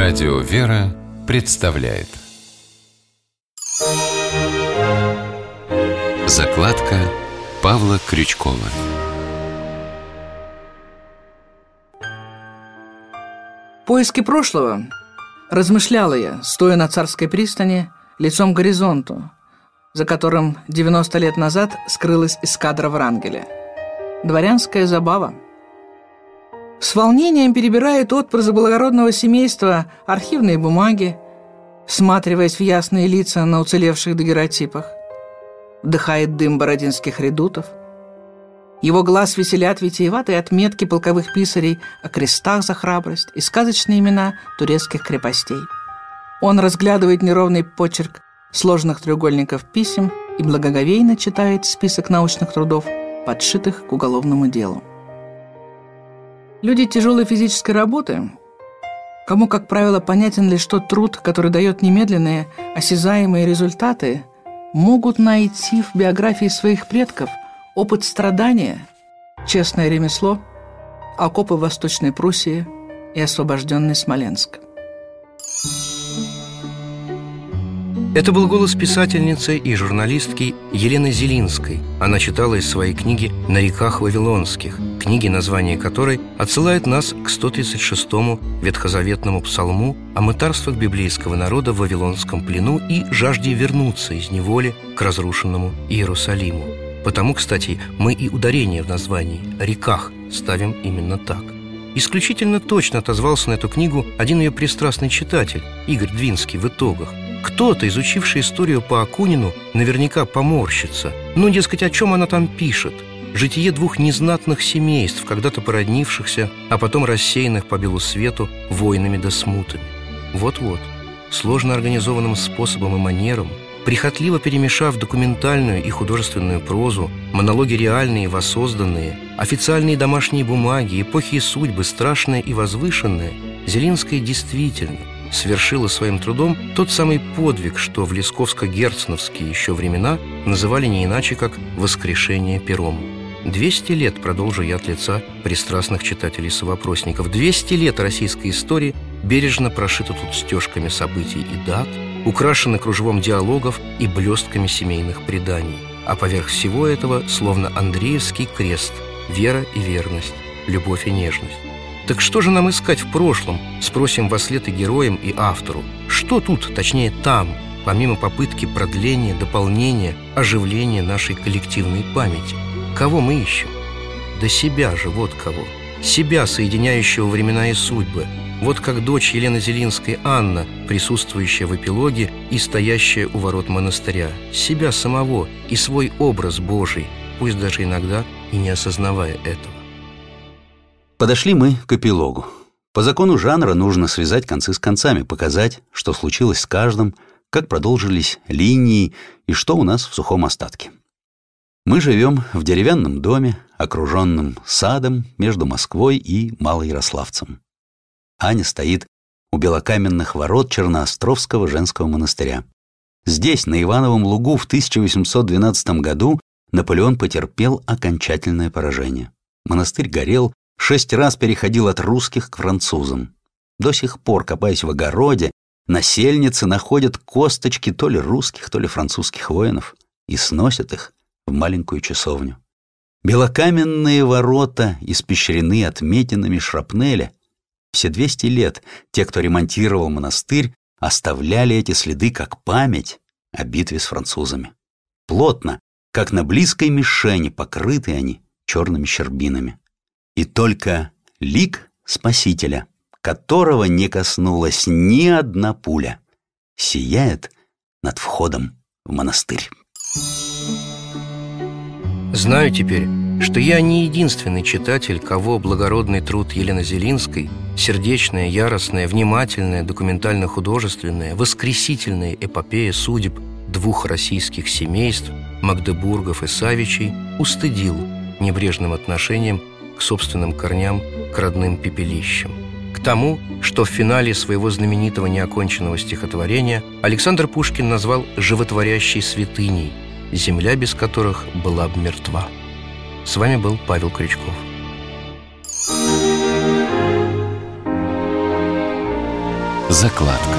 Радио «Вера» представляет закладка Павла Крючкова. «Поиски прошлого» размышляла я, стоя на Царской пристани, лицом к горизонту, за которым 90 лет назад скрылась эскадра Врангеля. Дворянская забава. С волнением перебирает отпрыск благородного семейства архивные бумаги, всматриваясь в ясные лица на уцелевших дагеротипах. Вдыхает дым бородинских редутов. Его глаз веселят витиеватые отметки полковых писарей о крестах за храбрость и сказочные имена турецких крепостей. Он разглядывает неровный почерк сложных треугольников писем и благоговейно читает список научных трудов, подшитых к уголовному делу. Люди тяжелой физической работы, кому, как правило, понятен лишь тот труд, который дает немедленные, осязаемые результаты, могут найти в биографии своих предков опыт страдания, честное ремесло, окопы в Восточной Пруссии и освобожденный Смоленск. Это был голос писательницы и журналистки Елены Зелинской. Она читала из своей книги «На реках Вавилонских», книги, название которой отсылает нас к 136-му ветхозаветному псалму о мытарствах библейского народа в вавилонском плену и жажде вернуться из неволи к разрушенному Иерусалиму. Потому, кстати, мы и ударение в названии «реках» ставим именно так. Исключительно точно отозвался на эту книгу один ее пристрастный читатель, Игорь Двинский, в итогах. Кто-то, изучивший историю по Акунину, наверняка поморщится. Ну, дескать, о чем она там пишет? Житие двух незнатных семейств, когда-то породнившихся, а потом рассеянных по белу свету войнами да смутами. Вот-вот, сложно организованным способом и манером, прихотливо перемешав документальную и художественную прозу, монологи реальные и воссозданные, официальные домашние бумаги, эпохи и судьбы, страшное и возвышенное, Зелинская действительно свершила своим трудом тот самый подвиг, что в лесковско-герценовские еще времена называли не иначе, как «воскрешение пером». 200 лет, продолжу я от лица пристрастных читателей-совопросников, 200 лет российской истории бережно прошито тут стежками событий и дат, украшены кружевом диалогов и блестками семейных преданий. А поверх всего этого словно Андреевский крест – вера и верность, любовь и нежность. Так что же нам искать в прошлом? Спросим вослед и героям, и автору. Что тут, точнее там, помимо попытки продления, дополнения, оживления нашей коллективной памяти? Кого мы ищем? Да себя же, вот кого. Себя, соединяющего времена и судьбы. Вот как дочь Елены Зелинской Анна, присутствующая в эпилоге и стоящая у ворот монастыря. Себя самого и свой образ Божий, пусть даже иногда и не осознавая этого. Подошли мы к эпилогу. По закону жанра нужно связать концы с концами, показать, что случилось с каждым, как продолжились линии и что у нас в сухом остатке. Мы живем в деревянном доме, окруженном садом между Москвой и Малоярославцем. Аня стоит у белокаменных ворот Черноостровского женского монастыря. Здесь, на Ивановом лугу, в 1812 году Наполеон потерпел окончательное поражение. Монастырь горел, 6 раз переходил от русских к французам. До сих пор, копаясь в огороде, насельницы находят косточки то ли русских, то ли французских воинов и сносят их в маленькую часовню. Белокаменные ворота испещрены отметинами шрапнеля. Все 200 лет те, кто ремонтировал монастырь, оставляли эти следы как память о битве с французами. Плотно, как на близкой мишени, покрыты они черными щербинами. И только лик Спасителя, которого не коснулась ни одна пуля, сияет над входом в монастырь. Знаю теперь, что я не единственный читатель, кого благородный труд Елены Зелинской, сердечная, яростная, внимательная, документально-художественная, воскресительная эпопея судеб двух российских семейств, Магдебургов и Савичей, устыдил небрежным отношением к собственным корням, к родным пепелищам. К тому, что в финале своего знаменитого неоконченного стихотворения Александр Пушкин назвал животворящей святыней, земля без которых была бы мертва. С вами был Павел Крючков. Закладка.